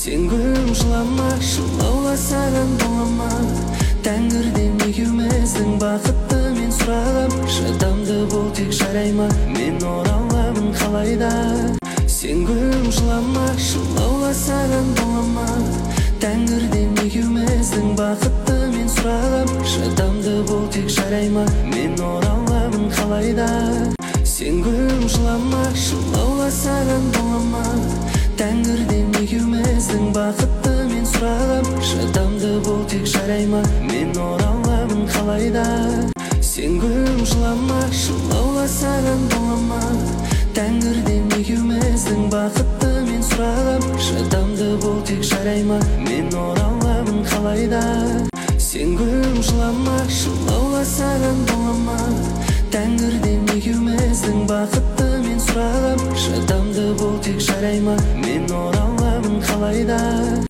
Сен гүлім жылама, жылауға саған болама. Тәңірден екеуміздің бақытты мен сұрағам. Шыдамды бол тек жарай ма, мен ораламын қалайда. Сен гүлім жылама, жылауға саған болама. Тәңірден екеуміздің бақытты мен сұрағам. Шыдамды бол тек жарай ма, мен ораламын қалайда. Сен гүлім жылама, жылауға саған болама. Тәңірден екеуміздің бақытты мен сұрағам. Шыдамды бол тек жарай ма, мен ораламын қалайда. Сен гүлім жылама, жылауға саған болама. Тәңірден екеуміздің бақытты мен сұрағам. Шыдамды бол тек жарай ма, мен ораламын қалайда. Сен гүлім жылама, жылауға саған болама. Тәңірден екеуміздің бақытты мен сұрағам. Шыдамды бол тек жарай ма, мен ораламын қалайда.